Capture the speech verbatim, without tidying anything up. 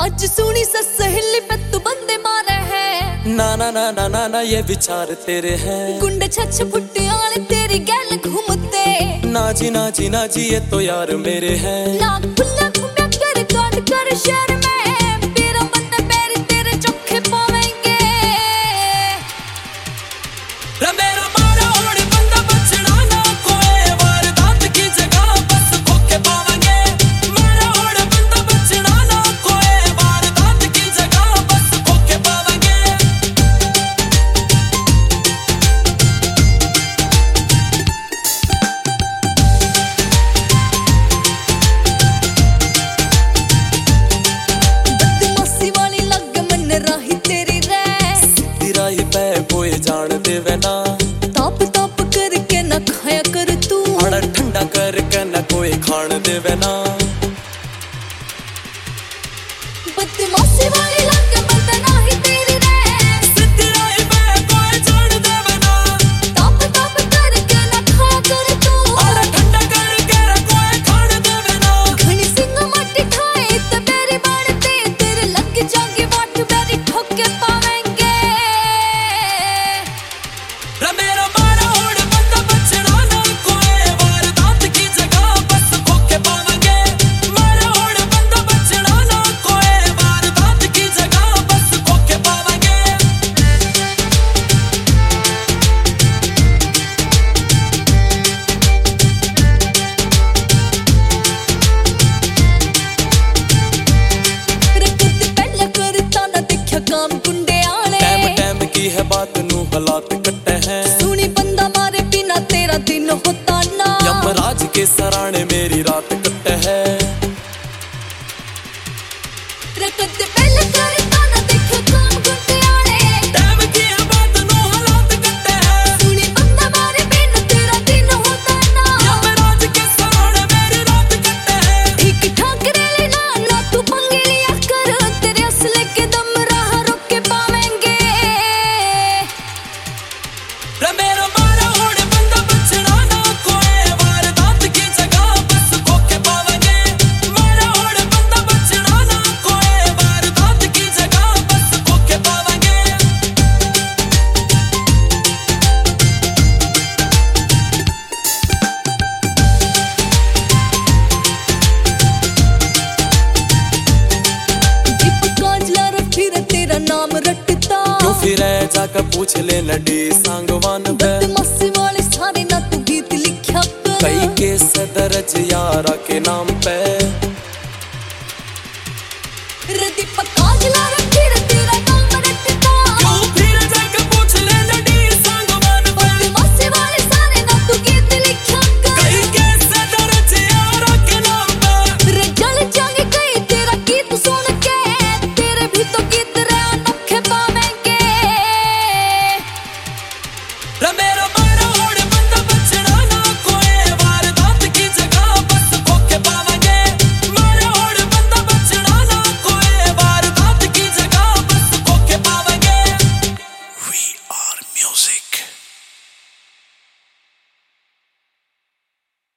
आज सुनी सहेली पे तू बंदे मारे है। ना ना ना ना ना ना ये विचार तेरे हैं। गुंडे छछ फुट्टे वाले तेरी गैल घूमते। ना जी ना जी ना जी ये तो यार मेरे हैं। नाक खुला घूमया कर काट कर शहर में तेरा बंदा पैर तेरे चौखे पावेंगे। रे मेरा मारा होड़ बंदा बचना ना कोई वारदात की जगह बस खोके पावेंगे। मारा होड़ बंदा बचना ना कोई वारदात की जगह बस खोके पावेंगे। बदमाशी वाली लग मन राही तेरी रे। सीधी राही पे कोई जान देवे ना। ताप ताप करके न खाया कर तू। अड़ा ठंडा करके न कोई खान देवे ना। बदमाशी वाली लग मन राही तेरी रे। सीधी राही पे कोई जान देवे ना। ताप ताप करके न खाया कर तू। अड़ा ठंडा करके न कोई खान देवे ना। घनी सिंह माटी खाए ते बेरी बाड़ते तेरे लग जागे वाट बेरी ठोके पावेंगे। रे मेरा मारा होड़ बंदा बचना ना कोई वारदात की जगह बस खोके पावेंगे। मारा होड़ बंदा बचना ना कोई वारदात की जगह बस खोके पावेंगे। रकत पहले करता ना देखा काम गुंडे आले। टाइम टाइम की है बात नू हालात कट्टे हैं। सुनी बंदा मारे बिना तेरा दिन होता ना। यमराज के सराणे मेरी रात कट्टे है। रकत पहले करता ना देखा काम गुंडे आले। टाइम की है बात नू हालात कट्टे हैं। सुनी बंदा मारे बिना तेरा दिन होता ना। यमराज के सराणे मेरी रात कट्टे है। ठीक ठाक रेले ना ना तू पंगे लिया कर तेरे असले के दम राह रोक के पावेंगे। रे मेरा मारा होड़ बंदा बचना ना कोई वारदात की जगह बस खोके पावेंगे। मारा होड़ बंदा बचना ना कोई वारदात की जगह बस खोके पावेंगे। दीप कांजला रखी रे तेरा नाम रटता। क्यों फिर ऐ जाकर पूछ ले नडी सांगवान पे। बदमाशी वाले सारे ना तू गीत लिखा कर। कई के सदरज यारा के नाम पे।